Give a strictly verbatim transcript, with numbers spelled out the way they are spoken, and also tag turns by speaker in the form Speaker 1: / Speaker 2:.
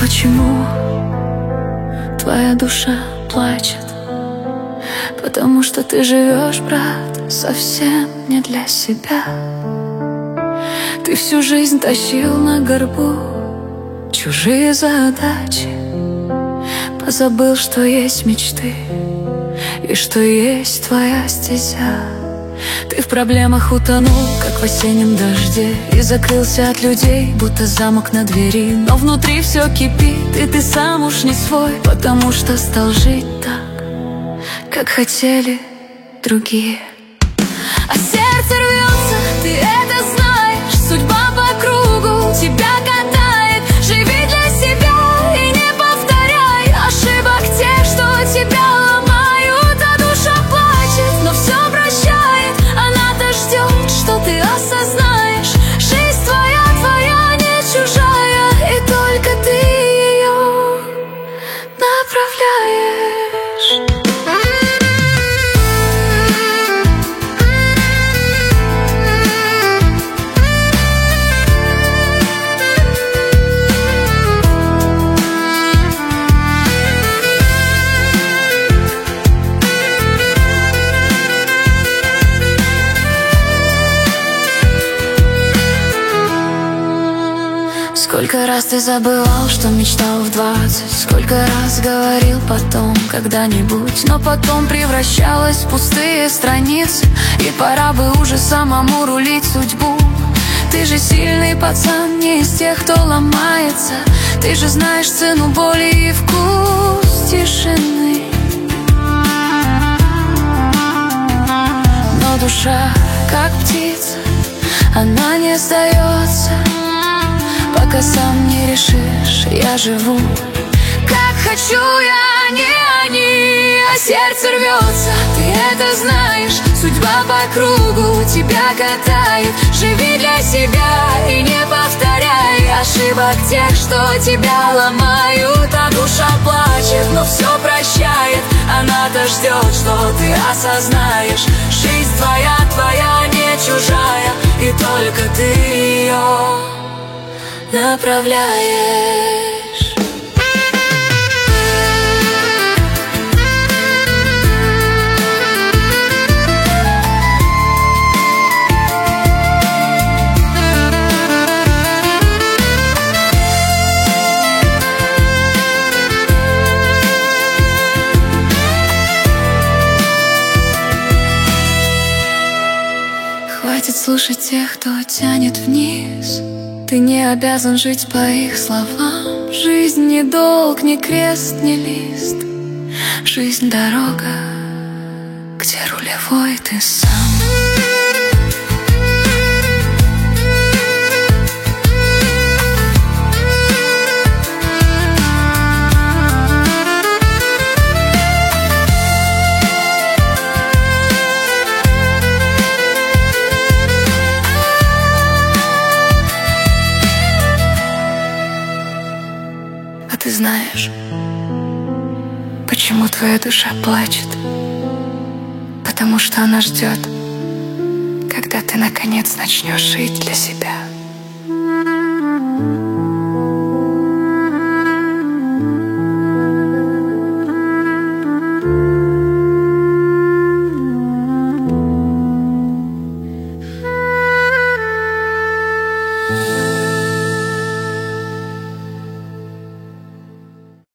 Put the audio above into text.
Speaker 1: почему твоя душа плачет? Потому что ты живешь, брат, совсем не для себя. Ты всю жизнь тащил на горбу чужие задачи, позабыл, что есть мечты и что есть твоя стезя. Ты в проблемах утонул, как в осеннем дожде, и закрылся от людей, будто замок на двери. Но внутри все кипит, и ты сам уж не свой, потому что стал жить так, как хотели другие. А сердце рвется, ты это знаешь, судьба по кругу тебя катает. Живи для себя и не повторяй ошибок тех, что тебя ломают. А душа плачет, но все прощает, она-то ждет, что ты осознаешь. Жизнь твоя, твоя, не чужая, и только ты ее направляешь. Сколько раз ты забывал, что мечтал в двадцать, сколько раз говорил потом, когда-нибудь, но потом превращалась в пустые страницы, и пора бы уже самому рулить судьбу. Ты же сильный пацан, не из тех, кто ломается. Ты же знаешь цену боли и вкус тишины. Но душа, как птица, она не сдается, пока сам не решишь. Я живу, как хочу я, не они. А сердце рвется, ты это знаешь, судьба по кругу тебя катает. Живи для себя и не повторяй ошибок тех, что тебя ломают. А душа плачет, но все прощает, она-то ждет, что ты осознаешь. Жизнь твоя, твоя, не чужая, и только ты ее направляешь. Хватит слушать тех, кто тянет вниз. Ты не обязан жить по их словам. Жизнь не долг, не крест, не лист. Жизнь дорога, где рулевой ты сам. Ты знаешь, почему твоя душа плачет? Потому что она ждет, когда ты наконец начнешь жить для себя.